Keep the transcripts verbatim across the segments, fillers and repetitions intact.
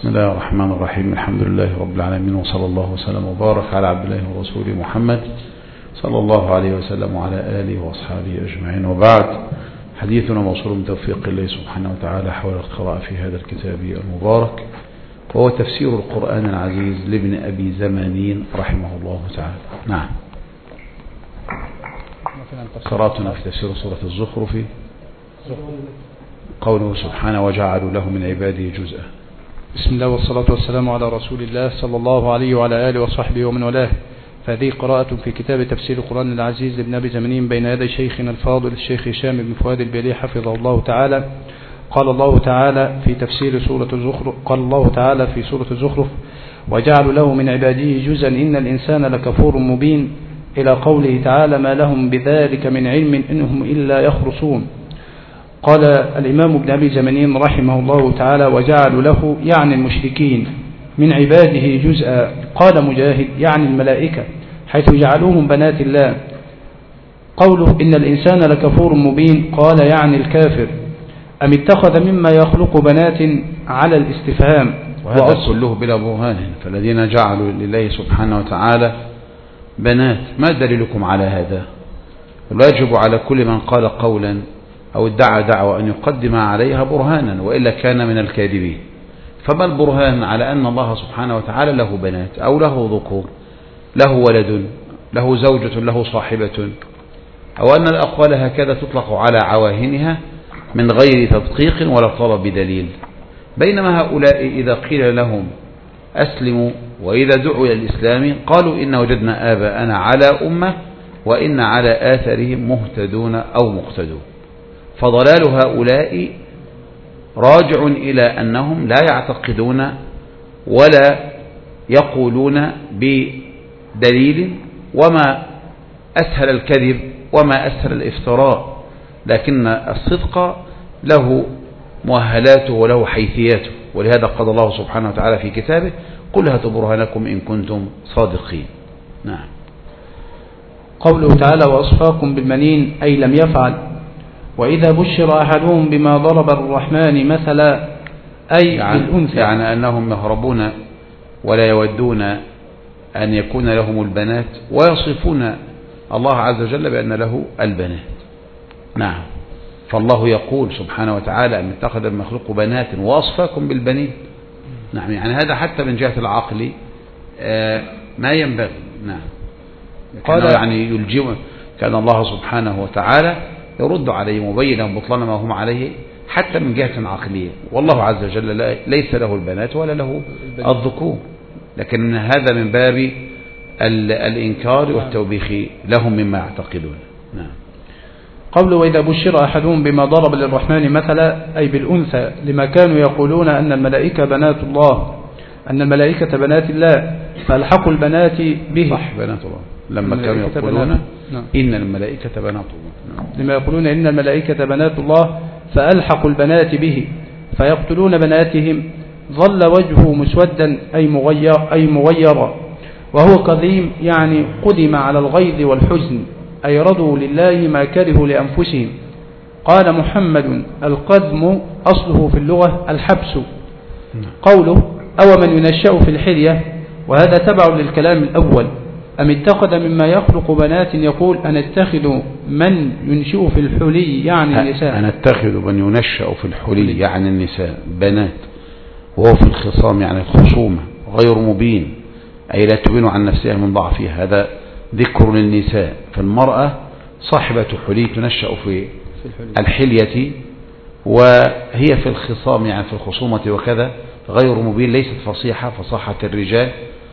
بسم الله الرحمن الرحيم. الحمد لله رب العالمين، وصلى الله وسلم وبارك على عبد الله ورسوله محمد صلى الله عليه وسلم وعلى آله وأصحابه أجمعين، وبعد. حديثنا موصول من توفيق الله سبحانه وتعالى حول القراءة في هذا الكتاب المبارك، وهو تفسير القرآن العزيز لابن أبي زمانين رحمه الله تعالى. نعم، قرأتنا في تفسير سورة الزخرف قوله سبحانه وجعلوا له من عباده جزءا. بسم الله والصلاة والسلام على رسول الله صلى الله عليه وعلى آله وصحبه ومن والاه. فهذه قراءة في كتاب تفسير القرآن العزيز لابن أبي زمانين بين يدي شيخنا الفاضل الشيخ هشام بن فؤاد البيلي حفظه الله تعالى. قال الله تعالى في تفسير سورة الزخرف قال الله تعالى في سورة الزخرف: وجعلوا له من عباده جزءا إن الإنسان لكفور مبين، إلى قوله تعالى: ما لهم بذلك من علم إنهم إلا يخرصون. قال الإمام ابن أبي زمانين رحمه الله تعالى: وجعلوا له يعني المشركين من عباده جزءا. قال مجاهد: يعني الملائكة، حيث جعلوهم بنات الله. قوله إن الإنسان لكفور مبين قال يعني الكافر. أم اتخذ مما يخلق بنات على الاستفهام، وهذا كله بلا برهان. فالذين جعلوا لله سبحانه وتعالى بنات، ما دليلكم على هذا؟ الواجب على كل من قال قولا أو ادعى دعوة أن يقدم عليها برهانا، وإلا كان من الكاذبين. فما البرهان على أن الله سبحانه وتعالى له بنات أو له ذكور، له ولد، له زوجة، له صاحبة، أو أن الأقوال هكذا تطلق على عواهنها من غير تدقيق ولا طلب دليل؟ بينما هؤلاء إذا قيل لهم أسلموا وإذا دعوا إلى الإسلام قالوا إن وجدنا آباءنا على أمة وإن على آثارهم مهتدون أو مقتدون. فضلال هؤلاء راجع إلى أنهم لا يعتقدون ولا يقولون بدليل، وما أسهل الكذب وما أسهل الافتراء، لكن الصدق له مؤهلاته وله حيثياته. ولهذا قال الله سبحانه وتعالى في كتابه: قل هاتوا برهانكم إن كنتم صادقين. نعم. قوله تعالى: وأصفاكم بالبنين، أي لم يفعل. وإذا بشر أحدهم بما ضرب الرحمن مثلا، أي يعني بالأنثى، يعني أنهم يهربون ولا يودون أن يكون لهم البنات، ويصفون الله عز وجل بأن له البنات. نعم. فالله يقول سبحانه وتعالى: أن اتخذ المخلوق بنات وأصفاكم بالبنين. نعم، يعني هذا حتى من جهة العقل ما ينبغي. نعم. قال يعني يلجم، كان الله سبحانه وتعالى يرد عليه مبينا بطلان ما هم عليه حتى من جهة عقلية. والله عز وجل ليس له البنات ولا له الذكور، لكن هذا من باب الإنكار والتوبيخ لهم مما يعتقدون. نعم. قوله: وإذا بشر أحدهم بما ضرب للرحمن مثلا، أي بالأنثى، لما كانوا يقولون أن الملائكة بنات الله، أن الملائكة بنات الله، فألحقوا البنات به. صح، بنات الله. لما كانوا يقولون نعم. إن الملائكة بنات الله. نعم. لما يقولون إن الملائكة بنات الله فألحقوا البنات به، فيقتلون بناتهم. ظل وجهه مسودا، أي مغير أي مغيرا، وهو كظيم، يعني قدم على الغيظ والحزن، أي رضوا لله ما كرهوا لأنفسهم. قال محمد: القدم أصله في اللغة الحبس. قوله: أو من ينشأ في الحلية، وهذا تبع للكلام الأول. أم اتخذ مما يخلق بنات، يقول: أن اتخذ من ينشئ في الحلي يعني النساء. أن اتخذ من ينشأ في الحلي يعني النساء بنات، وهو في الخصام يعني الخصومة غير مبين، أي لا تبين عن نفسها من ضعفها. هذا ذكر للنساء، فالمرأة صاحبة حلي تنشأ في الحلية، وهي في الخصام يعني في الخصومة وكذا غير مبين، ليست فصيحة فصاحة الرجال.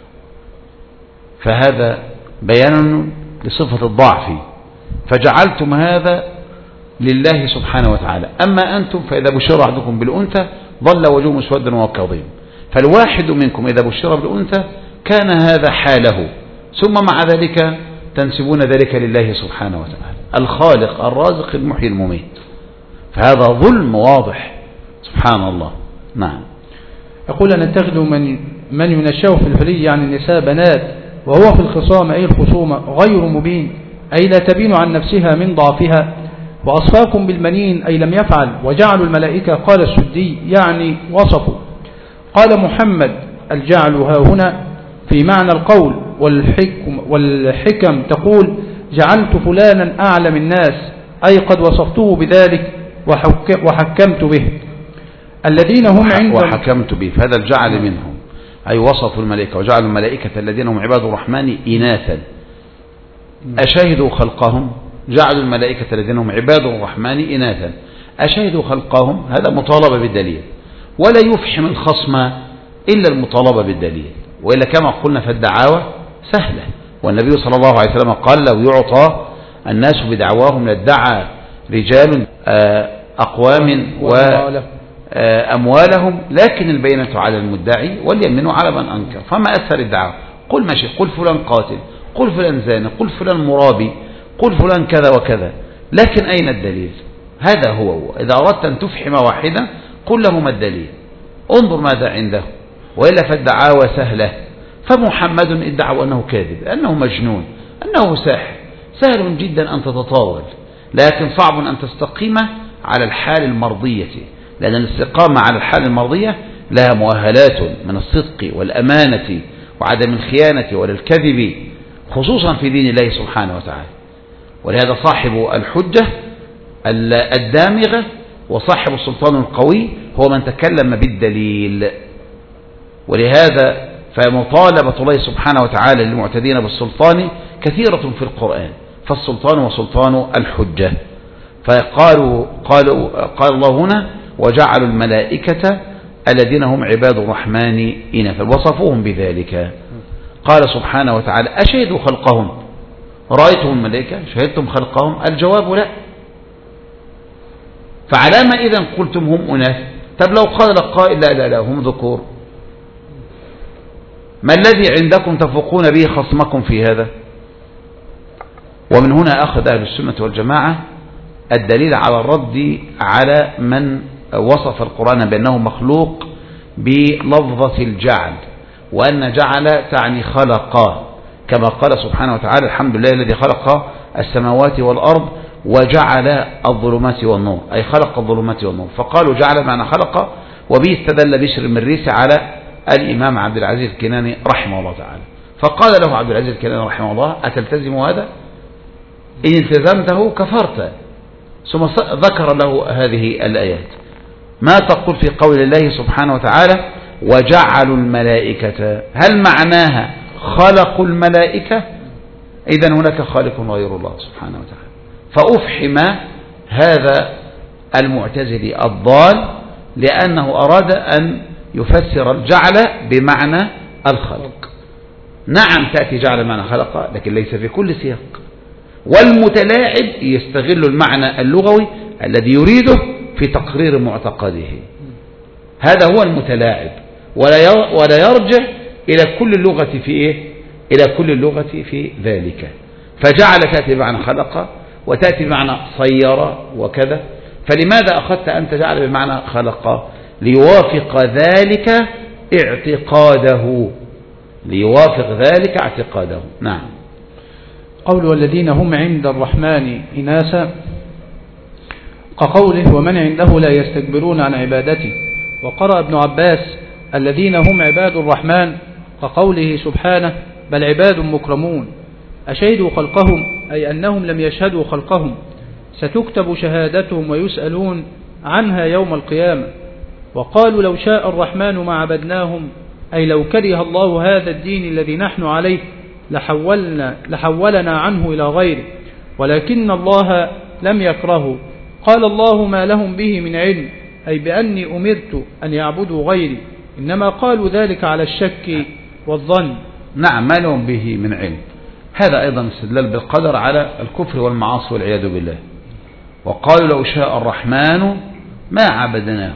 فهذا بيان لصفة الضعف، فجعلتم هذا لله سبحانه وتعالى. أما أنتم فإذا بشر أحدكم بالأنثى ظل وجهه مسودا وهو كظيم. فالواحد منكم إذا بشر بالأنثى كان هذا حاله، ثم مع ذلك تنسبون ذلك لله سبحانه وتعالى، الخالق الرازق المحيي المميت. فهذا ظلم واضح، سبحان الله. نعم. يقول: أن اتخذوا من من ينشأ في الحلي يعني النساء بنات، وهو في الخصام أي الخصومة غير مبين، أي لا تبين عن نفسها من ضعفها. وأصفاكم بالبنين، أي لم يفعل. وجعلوا الملائكة، قال السدي، يعني وصفوا. قال محمد: الجعل ها هنا في معنى القول، والحكم, والحكم تقول: جعلت فلانا أعلم الناس، أي قد وصفته بذلك وحكمت به. الذين هم عند وحكمت به، فهذا الجعل منهم، أي وصفوا الملائكة وجعلوا الملائكة الذين هم عباد الرحمن إناثا. أشهدوا خلقهم؟ جعلوا الملائكة الذين هم عباد الرحمن إناثا، أشهدوا خلقهم؟ هذا مطالبة بالدليل، ولا يفحم الخصم إلا المطالبة بالدليل، وإلا كما قلنا فالدعاوى سهلة، والنبي صلى الله عليه وسلم قال: لو يعطى الناس بدعواهم لادعى رجال أقوام وأموالهم، لكن البينة على المدعي واليمين على من أنكر. فما أسهل الدعوة؟ قل ماشي، قل فلان قاتل، قل فلان زاني، قل فلان مرابي، قل فلان كذا وكذا، لكن أين الدليل؟ هذا هو, هو. إذا أردت أن تفحم واحدا قل له ما الدليل، انظر ماذا عنده، وإلا فالدعاوى سهلة. فمحمد ادعوا أنه كاذب، أنه مجنون، أنه ساحر، سهل جدا أن تتطاول، لكن صعب أن تستقيم على الحال المرضية، لأن الاستقامة على الحال المرضية لها مؤهلات من الصدق والأمانة وعدم الخيانة ولا الكذب، خصوصا في دين الله سبحانه وتعالى. ولهذا صاحب الحجة الدامغة وصاحب السلطان القوي هو من تكلم بالدليل. ولهذا فمطالبة الله سبحانه وتعالى للمعتدين بالسلطان كثيرة في القرآن، فالسلطان وسلطان الحجة. فقالوا قالوا قال الله هنا: وجعلوا الملائكة الذين هم عباد الرحمن إناثا، وصفوهم بذلك. قال سبحانه وتعالى: أشهدوا خلقهم؟ رأيتم الملائكة؟ شهدتم خلقهم؟ الجواب لا. فعلى ما إذن قلتم هم أناث؟ طب لو قال القائل: لا لا لا هم ذكور، ما الذي عندكم تفوقون به خصمكم في هذا؟ ومن هنا أخذ أهل السنة والجماعة الدليل على الرد على من وصف القرآن بأنه مخلوق بلفظة الجعل، وأن جعل تعني خلق، كما قال سبحانه وتعالى: الحمد لله الذي خلق السماوات والأرض وجعل الظلمات والنور، أي خلق الظلمات والنور. فقالوا جعل معنى خلق، وبه استدل بشر من ريسي على الإمام عبد العزيز الكناني رحمه الله تعالى. فقال له عبد العزيز الكناني رحمه الله: أتلتزم هذا؟ إن التزمته كفرت. ثم ذكر له هذه الآيات. ما تقول في قول الله سبحانه وتعالى: وجعلوا الملائكة؟ هل معناها خلقوا الملائكة؟ إذن هناك خالق غير الله سبحانه وتعالى. فأفحم هذا المعتزلي الضال لأنه أراد أن يفسر الجعل بمعنى الخلق. نعم تأتي جعل معنى خلق، لكن ليس في كل سياق. والمتلاعب يستغل المعنى اللغوي الذي يريده في تقرير معتقده، هذا هو المتلاعب، ولا يرجع إلى كل اللغة في إيه؟ إلى كل اللغة في ذلك. فجعل تأتي بمعنى خلق، وتأتي بمعنى صير وكذا. فلماذا أخذت أنت جعل بمعنى خلق؟ ليوافق ذلك اعتقاده، ليوافق ذلك اعتقاده. نعم. قول: والذين هم عند الرحمن إناثا، كقوله: ومن عنده لا يستكبرون عن عبادته. وقرأ ابن عباس: الذين هم عباد الرحمن، كقوله سبحانه: بل عباد مكرمون. أشهدوا خلقهم، أي أنهم لم يشهدوا خلقهم، ستكتب شهادتهم ويسألون عنها يوم القيامة. وقالوا: لو شاء الرحمن ما عبدناهم، أي لو كره الله هذا الدين الذي نحن عليه لحولنا, لحولنا عنه إلى غيره، ولكن الله لم يكرهه. قال الله: ما لهم به من علم، أي بأني أمرت أن يعبدوا غيري، إنما قالوا ذلك على الشك والظن. نعم، ما لهم به من علم. هذا أيضا استدلال بالقدر على الكفر والمعاصي والعياذ بالله. وقالوا: لو شاء الرحمن ما عبدناهم،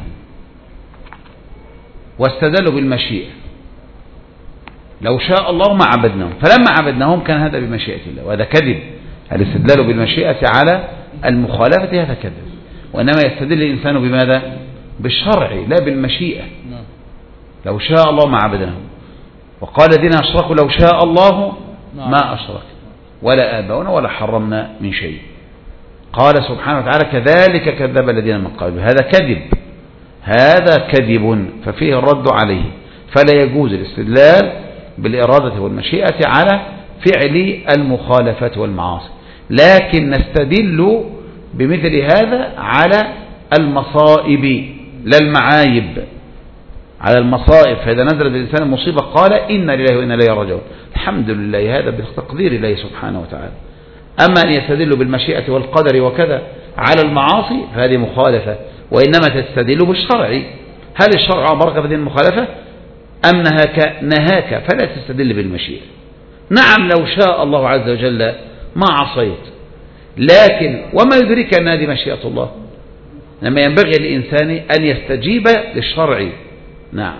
واستدلوا بالمشيئة. لو شاء الله ما عبدناهم، فلما عبدناهم كان هذا بمشيئة الله، وهذا كذب. الاستدلال بالمشيئة على المخالفة هذا كذب، وإنما يستدل الإنسان بماذا؟ بالشرع لا بالمشيئة. لو شاء الله ما عبدناهم. وقال الذين أشركوا: لو شاء الله ما أشرك ولا آباؤنا ولا حرمنا من شيء. قال سبحانه وتعالى: كذلك كذب الذين من قبل. هذا كذب، هذا كذب، ففيه الرد عليه. فلا يجوز الاستدلال بالإرادة والمشيئة على فعل المخالفة والمعاصي، لكن نستدل بمثل هذا على المصائب لا المعايب، على المصائب. فإذا نزلت الإنسان المصيبة قال إنا لله وإنا إليه راجعون، الحمد لله، هذا بتقدير الله سبحانه وتعالى. أما أن يستدل بالمشيئة والقدر وكذا على المعاصي فهذه مخالفة، وإنما تستدل بالشرع. هل الشرع أمرك بهذه المخالفة أم نهاك؟ نهاك، فلا تستدل بالمشيئة. نعم لو شاء الله عز وجل ما عصيت، لكن وما يدرك أن هذه مشيئة الله؟ لما ينبغي للإنسان أن يستجيب للشرع. نعم.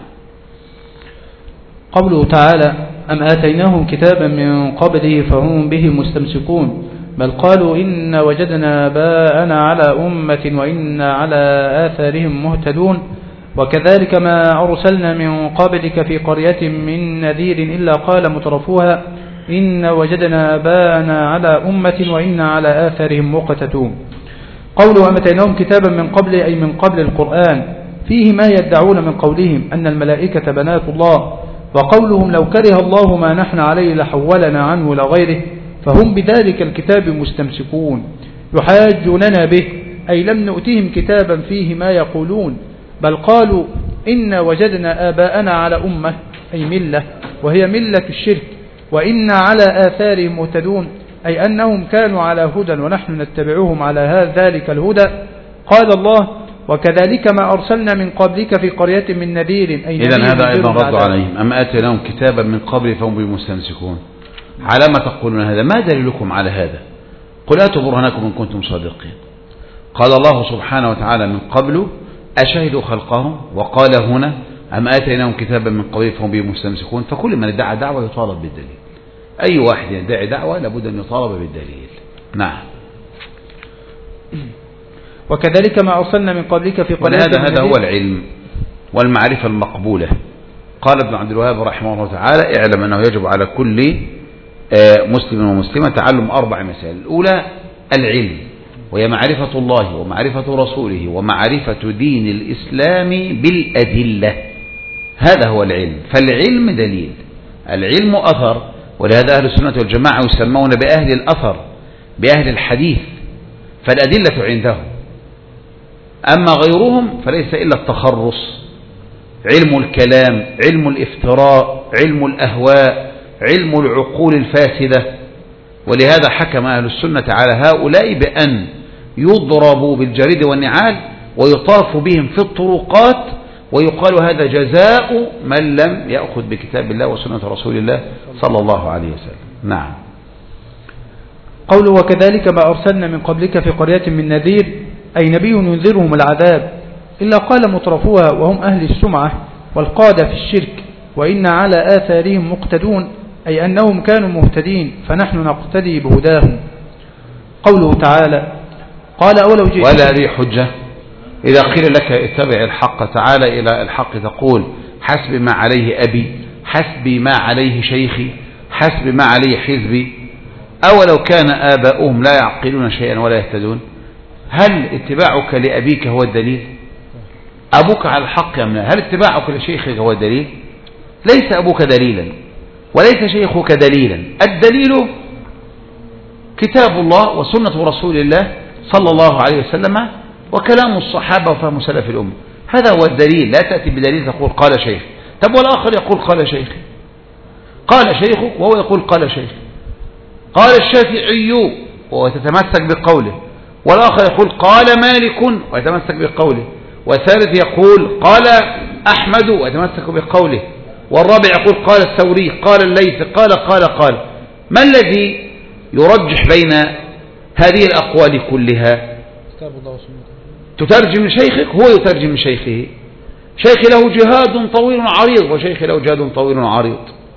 قوله تعالى: أم آتيناهم كتابا من قبله فهم به مستمسكون، بل قالوا إن وجدنا آباءنا على أمة وإنا على آثارهم مهتدون. وكذلك ما أرسلنا من قبلك في قرية من نذير إلا قال مترفوها إن وجدنا آباءنا على أمة وإنا على آثارهم مقتدون. قوله أم آتيناهم كتابا من قبل أي من قبل القرآن فيه ما يدعون من قولهم أن الملائكة بنات الله، وقولهم لو كره الله ما نحن عليه لحولنا عنه لغيره، فهم بذلك الكتاب مستمسكون. يحاجوننا به أي لم نؤتهم كتابا فيه ما يقولون، بل قالوا إن وجدنا آباءنا على أمة أي ملة، وهي ملة الشرك، وإنا على آثارهم مهتدون أي أنهم كانوا على هدى ونحن نتبعهم على ذلك الهدى. قال الله: وكذلك ما أرسلنا من قبلك في قرية من نذير أي نذير. إذن هذا أيضا رد عليهم. أما آتيناهم كتابا من قبل فهم بمستمسكون. على ما تقولون هذا؟ ما دليلكم على هذا؟ قل آتوا برهانكم إن كنتم صادقين. قال الله سبحانه وتعالى من قبل: أشهدوا خلقهم، وقال هنا: أم آتيناهم كتابا من قبل فهم به مستمسكون. فكل من ادعى دعوة يطالب بالدليل. أي واحد يدعي دعوة لابد أن يطالب بالدليل. نعم. وكذلك ما أرسلنا من قبلك في قرية. هذا هذا هو العلم والمعرفة المقبولة. قال ابن عبد الوهاب رحمه الله تعالى: اعلم أنه يجب على كل مسلم ومسلمة تعلم أربع مسائل. الأولى العلم، وهي معرفة الله ومعرفة رسوله ومعرفة دين الإسلام بالأدلة. هذا هو العلم. فالعلم دليل، العلم أثر، ولهذا أهل السنة والجماعة يسمون بأهل الأثر، بأهل الحديث، فالأدلة عندهم. أما غيرهم فليس إلا التخرص، علم الكلام، علم الافتراء، علم الأهواء، علم العقول الفاسدة. ولهذا حكم أهل السنة على هؤلاء بأن يضربوا بالجريد والنعال ويطاف بهم في الطرقات، ويقال هذا جزاء من لم يأخذ بكتاب الله وسنة رسول الله صلى الله عليه وسلم. نعم. قوله: وكذلك ما أرسلنا من قبلك في قرية من نذير أي نبي ينذرهم العذاب، إلا قال مترفوها وهم أهل السمعة والقادة في الشرك، وإن على آثارهم مقتدون أي أنهم كانوا مهتدين فنحن نقتدي بهداهم. قوله تعالى: قال أولو جئت. ولا لي حجة إذا قيل لك اتبع الحق تعالى إلى الحق تقول حسب ما عليه أبي، حسبي ما عليه شيخي، حسب ما عليه حزبي. أولو كان آباؤهم لا يعقلون شيئا ولا يهتدون. هل اتباعك لأبيك هو الدليل؟ أبوك على الحق أم لا؟ هل اتباعك لشيخك هو الدليل؟ ليس أبوك دليلا وليس شيخك دليلا. الدليل كتاب الله وسنة رسول الله صلى الله عليه وسلم وكلام الصحابة وفهم سلف الأمة. هذا هو الدليل. لا تأتي بدليل تقول قال شيخ، طب والآخر يقول قال شيخ، قال شيخك وهو يقول قال شيخ، قال الشافعي وهو تتمسك بقوله، والآخر يقول قال مالك ويتمسك بقوله، والثالث يقول قال أحمد ويتمسك بقوله، والرابع يقول قال الثوري، قال الليث، قال قال قال. ما الذي يرجح بين هذه الأقوال كلها؟ تترجم لشيخك، هو يترجم لشيخه. شيخ له جهاد طويل عريض وشيخ له جهاد طويل عريض.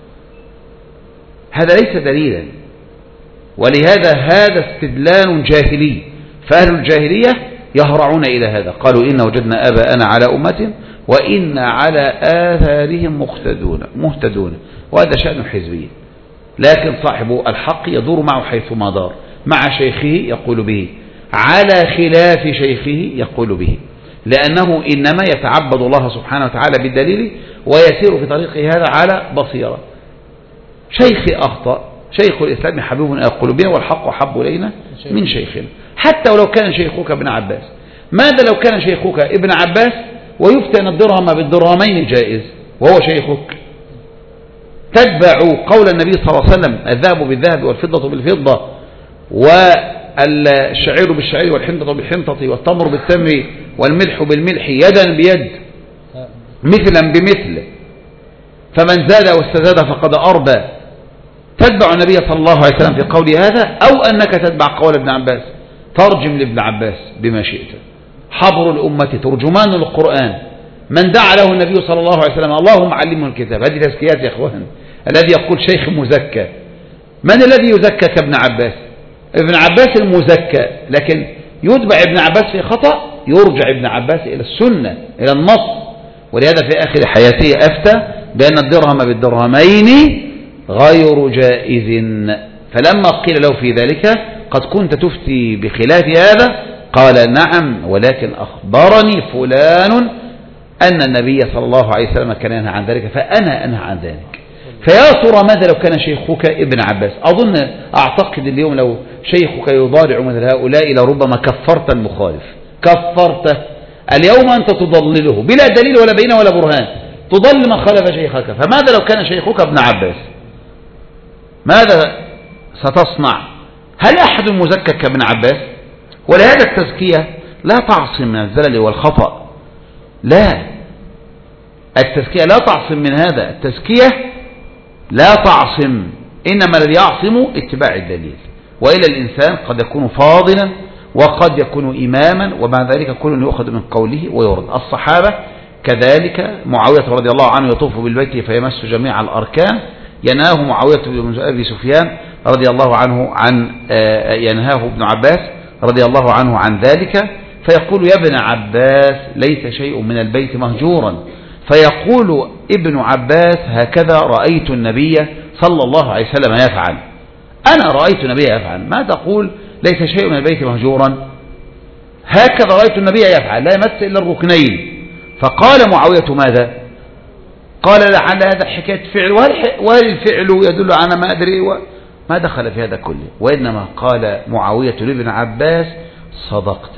هذا ليس دليلا، ولهذا هذا استدلال جاهلي. فأهل الجاهلية يهرعون إلى هذا، قالوا إن وجدنا آباءنا على أمة وإن على آثارهم مقتدون مهتدون، وهذا شأن حزبي. لكن صاحب الحق يدور معه حيثما دار، مع شيخه يقول به، على خلاف شيخه يقول به. لأنه إنما يتعبد الله سبحانه وتعالى بالدليل ويسير في طريقه هذا على بصيرة. شيخي أخطأ، شيخ الإسلام حبيب إلى قلوبنا والحق أحب إلينا من شيخنا، حتى ولو كان شيخك ابن عباس. ماذا لو كان شيخك ابن عباس ويفتى أن الدرهم بالدرهمين جائز وهو شيخك؟ تتبع قول النبي صلى الله عليه وسلم: الذهب بالذهب والفضة بالفضة والشعير بالشعير والحنطة بالحنطة والتمر بالتمر والملح بالملح يدا بيد مثلا بمثل، فمن زاد واستزاد فقد أربى. تتبع النبي صلى الله عليه وسلم في قول هذا، أو أنك تتبع قول ابن عباس. ترجم لابن عباس بما شئت. حبر الأمة ترجمان القرآن، من دعا له النبي صلى الله عليه وسلم: اللهم علمه الكتاب. هذه تزكيات يا إخوان. الذي يقول شيخ مزكى، من الذي يزكى كابن عباس؟ ابن عباس المزكى، لكن يتبع ابن عباس في خطأ، يرجع ابن عباس إلى السنة إلى النص. ولهذا في آخر حياته أفتى بأن الدرهم بالدرهمين غير جائز. فلما قيل له في ذلك: قد كنت تفتي بخلاف هذا، قال: نعم، ولكن أخبرني فلان أن النبي صلى الله عليه وسلم كان ينهى عن ذلك فأنا أنهى عن ذلك. فيا ترى ماذا لو كان شيخك ابن عباس؟ أظن أعتقد اليوم لو شيخك يضارع مثل هؤلاء لربما كفرت المخالف، كفرته. اليوم أنت تضلله بلا دليل ولا بينه ولا برهان، تضل من خالف شيخك. فماذا لو كان شيخك ابن عباس؟ ماذا ستصنع؟ هل أحد مزكى كابن عباس؟ ولهذا التزكية لا تعصم من الزلل والخطأ، لا، التزكية لا تعصم من هذا، التزكية لا تعصم، إنما الذي يعصم اتباع الدليل. وإلا الإنسان قد يكون فاضلا وقد يكون إماما، ومع ذلك كل يؤخذ من قوله ويرد. الصحابة كذلك، معاوية رضي الله عنه يطوف بالبيت فيمس جميع الأركان، ينهاه معاوية بن أبي سفيان رضي الله عنه عن ينهاه ابن عباس رضي الله عنه عن ذلك، فيقول: يا ابن عباس ليس شيء من البيت مهجورا. فيقول ابن عباس: هكذا رأيت النبي صلى الله عليه وسلم يفعل. أنا رأيت النبي يفعل، ما تقول ليس شيء من البيت مهجورا؟ هكذا رأيت النبي يفعل، لا يمس إلا الركنين. فقال معاوية: ماذا؟ قال: لعل هذا حكاية فعل، وهل الفعل يدل على ما أدري؟ ما دخل في هذا كله. وإنما قال معاوية لابن عباس: صدقت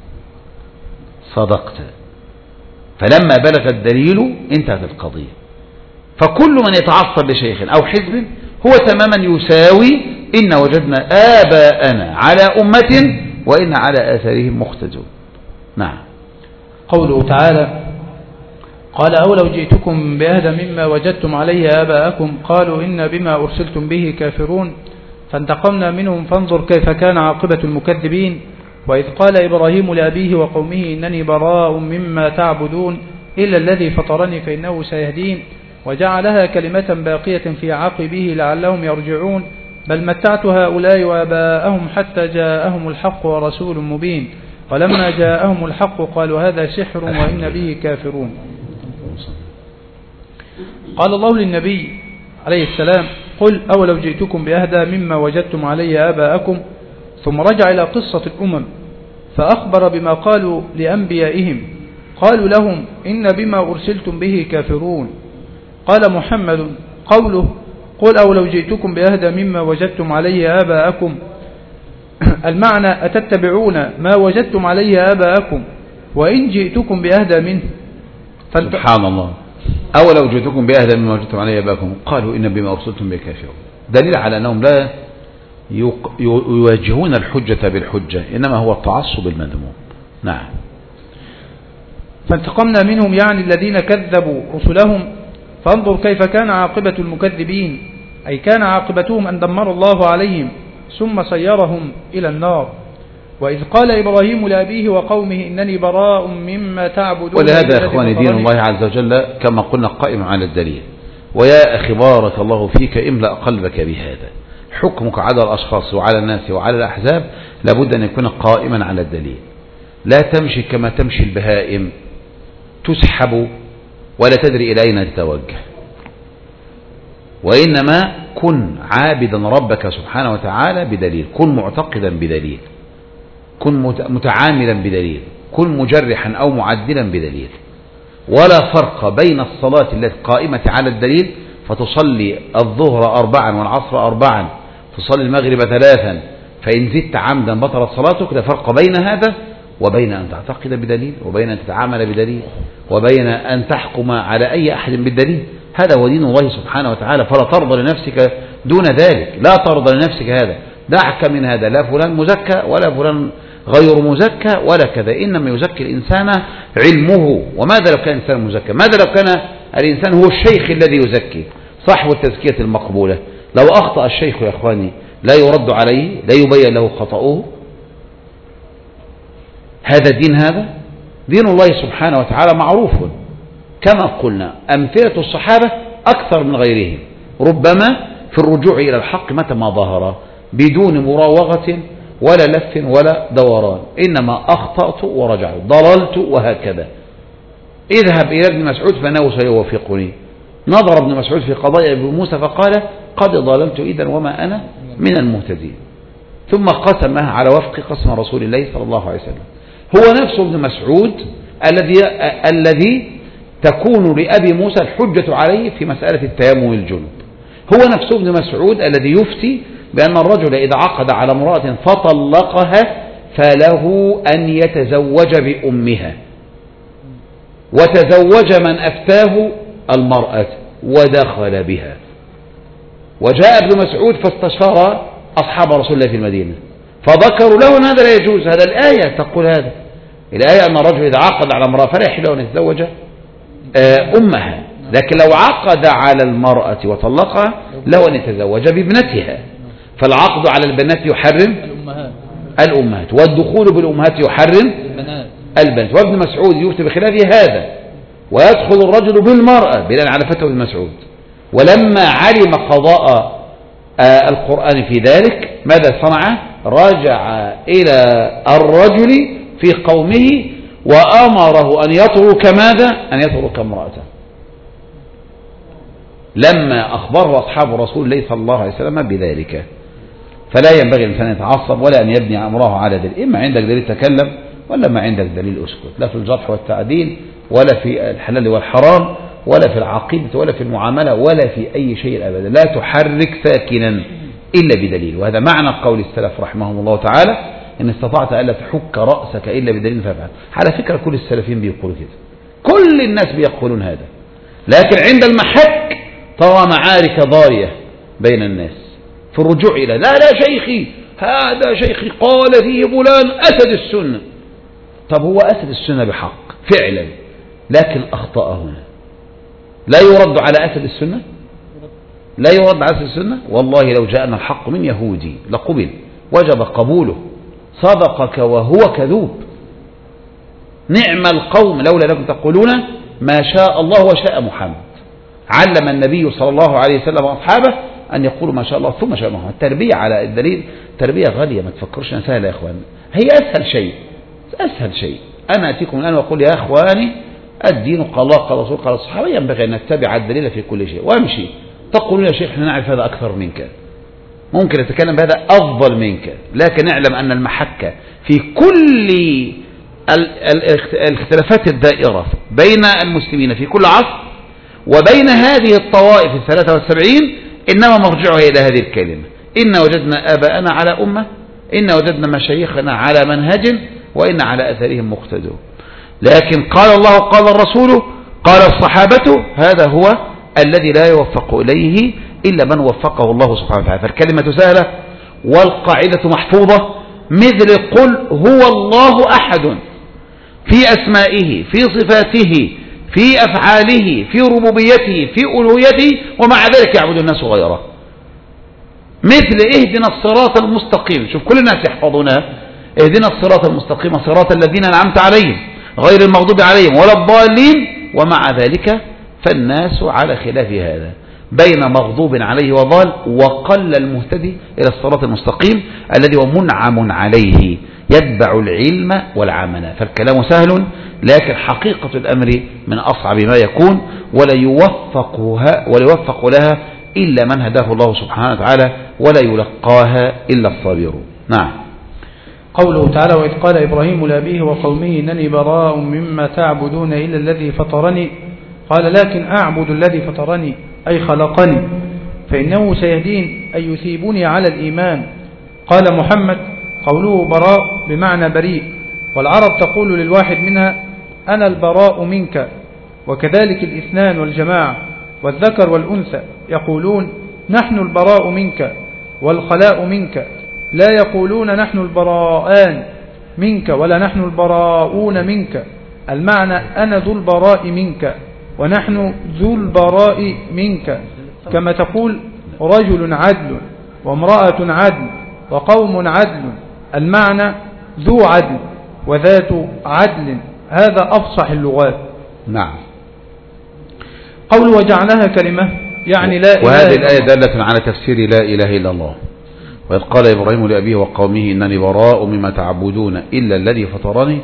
صدقت. فلما بلغ الدليل انتهت القضية. فكل من يتعصب لشيخ أو حزب هو تماما يساوي إن وجدنا آباءنا على أمة وإن على آثارهم مقتدون. نعم. قوله تعالى: قال: أولو جئتكم بأهدى مما وجدتم عليه آباءكم قالوا إن بما أرسلتم به كافرون فانتقمنا منهم فانظر كيف كان عاقبة المكذبين. وإذ قال إبراهيم لأبيه وقومه إنني براء مما تعبدون إلا الذي فطرني فإنه سيهدين وجعلها كلمة باقية في عقبه لعلهم يرجعون بل متعت هؤلاء وآباءهم حتى جاءهم الحق ورسول مبين ولما جاءهم الحق قالوا هذا سحر وإن به كافرون. قال الله للنبي عليه السلام: قل أولو جئتكم بأهدى مما وجدتم عليه آباءكم. ثم رجع إلى قصة الأمم فأخبر بما قالوا لأنبيائهم قالوا لهم إن بما أرسلتم به كافرون. قال محمد قوله: قل أولو جئتكم بأهدى مما وجدتم عليه آباءكم، المعنى أتتبعون ما وجدتم عليه آباءكم وإن جئتكم بأهدى منه. سبحان الله. أولو جئتكم بأهدى مما وجدتم عليه آباءكم قالوا إن بما أرسلتم به كافرون، دليل على أنهم لا يواجهون الحجة بالحجة، إنما هو التعصب المذموم. نعم. فانتقمنا منهم يعني الذين كذبوا رسلهم فانظر كيف كان عاقبة المكذبين، أي كان عاقبتهم أن دمر الله عليهم ثم سيرهم إلى النار. وإذ قال إبراهيم لأبيه وقومه إنني براء مما تعبدون. ولهذا إخواني دين الله عز وجل كما قلنا قائم على الدليل. ويا أخي بارك الله فيك املأ قلبك بهذا، حكمك على الأشخاص وعلى الناس وعلى الأحزاب لابد أن يكون قائما على الدليل، لا تمشي كما تمشي البهائم تسحب ولا تدري إلى أين تتوجه، وإنما كن عابدا ربك سبحانه وتعالى بدليل، كن معتقدا بدليل، كن متعاملا بدليل. كن مجرحا أو معدلا بدليل. ولا فرق بين الصلاة التي قائمة على الدليل فتصلي الظهر أربعا والعصر أربعا، تصلي المغرب ثلاثا، فإن زدت عمدا بطلت صلاتك. لا فرق بين هذا وبين أن تعتقد بدليل، وبين أن تتعامل بدليل، وبين أن تحكم على أي أحد بالدليل. هذا هو دين الله سبحانه وتعالى، فلا ترضى لنفسك دون ذلك، لا ترضى لنفسك هذا، دعك من هذا، لا فلان مزكى ولا فلان غير مزكى ولا كذا، إنما يزكي الإنسان علمه. وماذا لو كان الإنسان مزكى؟ ماذا لو كان الإنسان هو الشيخ الذي يزكي صاحب التزكية المقبولة؟ لو أخطأ الشيخ يا أخواني لا يرد عليه، لا يبين له خطأه. هذا دين، هذا دين الله سبحانه وتعالى معروف. كما قلنا أمثلة الصحابة أكثر من غيرهم، ربما في الرجوع إلى الحق متى ما ظهر بدون مراوغة ولا لف ولا دوران، إنما أخطأت ورجعت، ضللت وهكذا. اذهب إلى ابن مسعود فإنه سيوافقني. نظر ابن مسعود في قضايا ابن موسى فقال قد ضللت إذن وما أنا من المهتدين، ثم قسمها على وفق قسم رسول الله صلى الله عليه وسلم. هو نفسه ابن مسعود الذي الذي تكون لأبي موسى الحجة عليه في مسألة التيمم الجنب. هو نفسه ابن مسعود الذي يفتي بأن الرجل إذا عقد على امرأة فطلقها فله أن يتزوج بأمها، وتزوج من أفتاه المرأة ودخل بها. وجاء ابن مسعود فاستشار أصحاب رسول الله في المدينة فذكروا له أن هذا لا يجوز. هذا الآية تقول هذا، الآية أن الرجل إذا عقد على امرأة فلا يحل له أن يتزوج أمها، لكن لو عقد على المرأة وطلقها له أن يتزوج بابنتها. فالعقد على البنات يحرم الأمهات, الأمهات والدخول بالأمهات يحرم البنات. البنات. وابن مسعود يفتي بخلاف هذا، ويدخل الرجل بالمرأة بناء على فتوى ابن مسعود. ولما علم قضاء القرآن في ذلك ماذا صنع؟ رجع إلى الرجل في قومه وأمره أن يترك ماذا؟ أن يترك امرأته، لما أخبره أصحاب رسول الله صلى الله عليه وسلم بذلك. فلا ينبغي الإنسان أن يتعصب ولا أن يبني أمره على دليل، إما عندك دليل تكلم ولا ما عندك دليل أسكت، لا في الجرح والتعديل ولا في الحلال والحرام ولا في العقيدة ولا في المعاملة ولا في أي شيء أبدا. لا تحرك ساكنا إلا بدليل. وهذا معنى قول السلف رحمهم الله تعالى: إن استطعت ألا تحك رأسك إلا بدليل فافعل. على فكرة كل السلفين بيقولوا كده، كل الناس بيقولون هذا، لكن عند المحك ترى معارك ضارية بين الناس في الرجوع إلى لا لا شيخي هذا شيخي قال فيه فلان أسد السنة. طب هو أسد السنة بحق فعلا، لكن أخطأ هنا. لا يرد على أسد السنة، لا يرد على أسد السنة. والله لو جاءنا الحق من يهودي لقبل، وجب قبوله. صدقك وهو كذوب. نعم القوم لولا لكم تقولون ما شاء الله وشاء محمد. علم النبي صلى الله عليه وسلم أصحابه أن يقولوا ما شاء الله ثم شاء محمد. التربية على الدليل تربية غالية، ما تفكرش أنها سهلة يا إخوان. هي أسهل شيء، أسهل شيء. أنا أتيكم الآن وأقول يا إخواني الدين قال الله قال رسول قال الصحابة، ينبغي أن نتبع الدليل في كل شيء وامشي. تقولون يا شيخ احنا نعرف هذا أكثر منك، ممكن نتكلم بهذا أفضل منك، لكن اعلم أن المحكة في كل الاختلافات الدائرة بين المسلمين في كل عصر وبين هذه الطوائف الثلاثة والسبعين إنما مرجعها إلى هذه الكلمة: إن وجدنا آباءنا على أمة، إن وجدنا مشايخنا على منهج، وإن على أثرهم مقتدون. لكن قال الله قال الرسول قال الصحابة، هذا هو الذي لا يوفق إليه إلا من وفقه الله سبحانه وتعالى. فالكلمة سهلة والقاعدة محفوظة، مثل قل هو الله أحد في أسمائه في صفاته في أفعاله في ربوبيته في ألوهيته، ومع ذلك يعبد الناس غيره. مثل اهدنا الصراط المستقيم، شوف كل الناس يحفظونها: اهدنا الصراط المستقيم صراط الذين أنعمت عليهم غير المغضوب عليهم ولا الضالين. ومع ذلك فالناس على خلاف هذا، بين مغضوب عليه وضال، وقل المهتدي إلى الصراط المستقيم الذي هو منعم عليه يتبع العلم والعمل. فالكلام سهل، لكن حقيقة الأمر من أصعب ما يكون، ولا يوفقها ولا يوفق لها إلا من هداه الله سبحانه وتعالى، ولا يلقاها إلا الصابرون. نعم. قوله تعالى وإذ قال إبراهيم لأبيه وقومه إنني براء مما تعبدون إلا الذي فطرني قال لكن أعبد الذي فطرني أي خلقني فإنه سيهدين أي يثيبني على الإيمان. قال محمد قوله براء بمعنى بريء، والعرب تقول للواحد منها أنا البراء منك، وكذلك الاثنان والجماعة والذكر والأنثى يقولون نحن البراء منك والخلاء منك، لا يقولون نحن البراءان منك ولا نحن البراءون منك، المعنى أنا ذو البراء منك ونحن ذو البراء منك، كما تقول رجل عدل وامرأة عدل وقوم عدل، المعنى ذو عدل وذات عدل، هذا أفصح اللغات. نعم. قول وجعلها كلمة يعني لا إله. وهذه الآية دالة على تفسير لا إله إلا الله. وإذ قال إبراهيم لأبيه وقومه إنني براء مما تعبدون إلا الذي فطرني،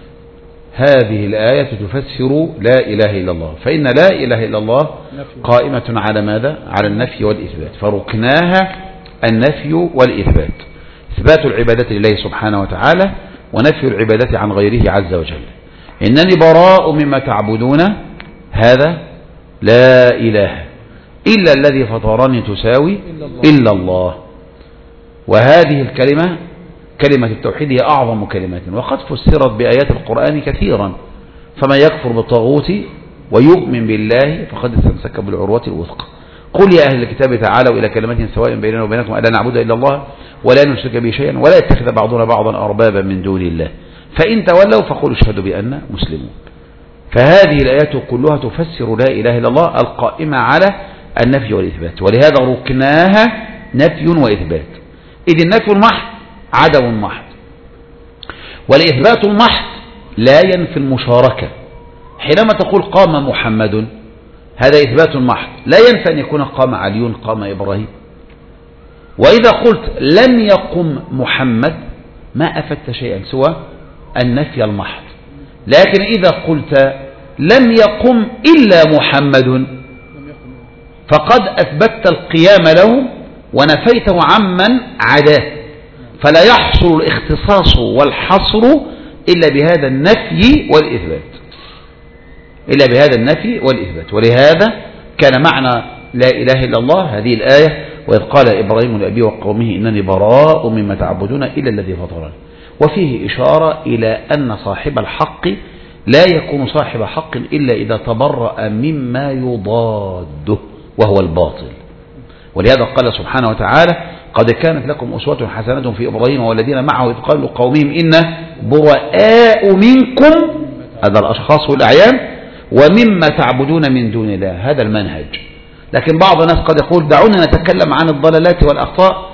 هذه الآية تفسر لا إله إلا الله، فإن لا إله إلا الله قائمة على ماذا؟ على النفي والإثبات، فركناها النفي والإثبات، إثبات العبادة لله سبحانه وتعالى ونفي العبادة عن غيره عز وجل. إنني براء مما تعبدون، هذا لا إله إلا الذي فطرني تساوي إلا الله. وهذه الكلمة كلمة التوحيد هي أعظم كلمات، وقد فسرت بآيات القرآن كثيرا، فمن يكفر بالطاغوت ويؤمن بالله فقد استمسك بالعروة الوثقى. قل يا أهل الكتاب تعالوا إلى كلمة سواء بيننا وبينكم ألا نعبد إلا الله ولا نشرك به شيئا ولا يتخذ بعضنا بعضا أربابا من دون الله فإن تولوا فقولوا اشهدوا بأننا مسلمون. فهذه الآيات كلها تفسر لا إله إلا الله القائمة على النفي والإثبات، ولهذا ركناها نفي وإثبات. إذ النفي المحض عدم محض، والإثبات المحض لا ينفي المشاركة. حينما تقول قام محمد هذا إثبات محض، لا ينفي أن يكون قام علي قام إبراهيم. وإذا قلت لم يقم محمد ما أفدت شيئا سوى النفي المحض. لكن إذا قلت لم يقم إلا محمد فقد أثبتت القيام له ونفيته عمن عداه، فلا يحصل الاختصاص والحصر إلا بهذا النفي والإثبات، إلا بهذا النفي والإثبات. ولهذا كان معنى لا إله إلا الله هذه الآية وإذ قال إبراهيم لأبيه وقومه إنني براء مما تعبدون إلا الذي فطرني. وفيه إشارة إلى أن صاحب الحق لا يكون صاحب حق إلا إذا تبرأ مما يضاده وهو الباطل. ولهذا قال سبحانه وتعالى قد كانت لكم أسوة حسنة في إبراهيم والذين معه إذ قالوا قومهم إنا براء منكم، هذا الأشخاص والأعيان، ومما تعبدون من دون الله، هذا المنهج. لكن بعض الناس قد يقول دعونا نتكلم عن الضلالات والأخطاء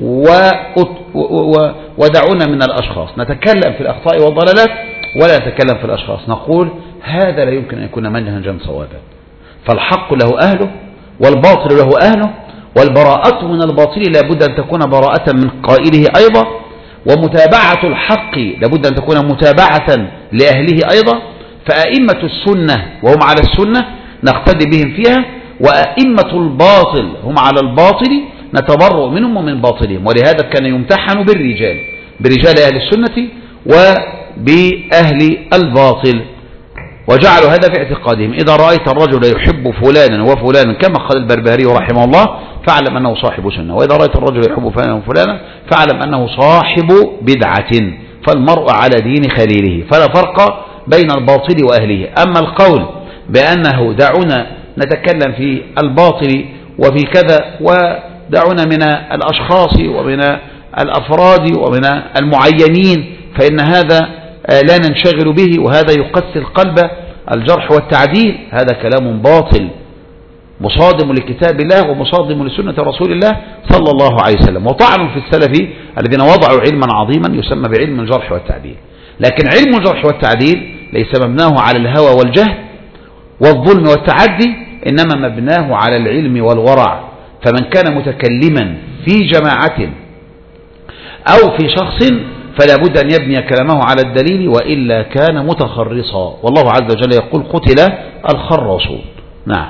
ودعونا من الأشخاص، نتكلم في الأخطاء والضلالات ولا نتكلم في الأشخاص. نقول هذا لا يمكن أن يكون منهجا صوابا، فالحق له أهله والباطل له أهله، والبراءة من الباطل لابد أن تكون براءة من قائله أيضا، ومتابعة الحق لابد أن تكون متابعة لأهله أيضا. فأئمة السنة وهم على السنة نقتدي بهم فيها، وأئمة الباطل هم على الباطل نتبرأ منهم ومن باطلهم. ولهذا كان يمتحن بالرجال، برجال أهل السنة وبأهل الباطل، وجعلوا هذا في اعتقادهم. إذا رأيت الرجل يحب فلانا وفلانا كما قال البربهاري رحمه الله فاعلم أنه صاحب سنة، وإذا رأيت الرجل يحب فلانا وفلانا فاعلم أنه صاحب بدعة، فالمرء على دين خليله، فلا فرق بين الباطل وأهله. أما القول بأنه دعونا نتكلم في الباطل وفي كذا ودعونا من الأشخاص ومن الأفراد ومن المعينين فإن هذا لا ننشغل به وهذا يقسي القلب، الجرح والتعديل، هذا كلام باطل مصادم لكتاب الله ومصادم لسنة رسول الله صلى الله عليه وسلم، وطعن في السلف الذين وضعوا علما عظيما يسمى بعلم الجرح والتعديل. لكن علم الجرح والتعديل ليس مبناه على الهوى والجهل والظلم والتعدي، إنما مبناه على العلم والورع. فمن كان متكلما في جماعة أو في شخص فلا بد أن يبني كلامه على الدليل، وإلا كان متخرصا. والله عز وجل يقول قتل الخراصون. نعم.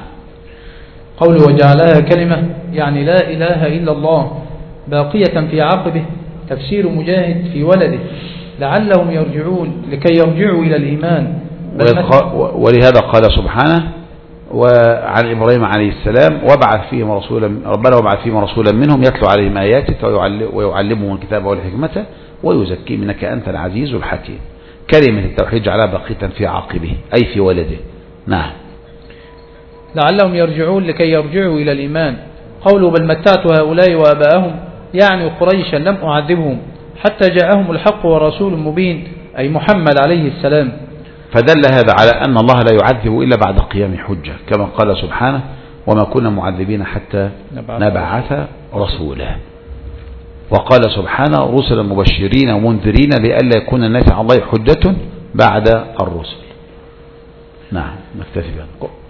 قول وجعلها كلمة يعني لا إله إلا الله باقية في عقبه تفسير مجاهد في ولده لعلهم يرجعون لكي يرجعوا إلى الإيمان. ولهذا قال سبحانه وعن إبراهيم عليه السلام وابعث فيهم رسولا ربنا وابعث فيهم رسولا منهم يتلو عليهم آياتك ويعلمهم الكتاب والحكمة ويزكيهم إنك أنت العزيز الحكيم. كلمة التوحيد جعلها باقية في عاقبه أي في ولده. نعم. لعلهم يرجعون لكي يرجعوا إلى الإيمان. قولوا بل متعت هؤلاء وآباءهم يعني قريشا لم أعذبهم حتى جاءهم الحق ورسول مبين أي محمد عليه السلام. فدل هذا على أن الله لا يعذب إلا بعد قيام حجة كما قال سبحانه وما كنا معذبين حتى نبعث رسولا. وقال سبحانه رسلا مبشرين ومنذرين لئلا يكون الناس على الله حجة بعد الرسل. نعم نكتفي بهذا.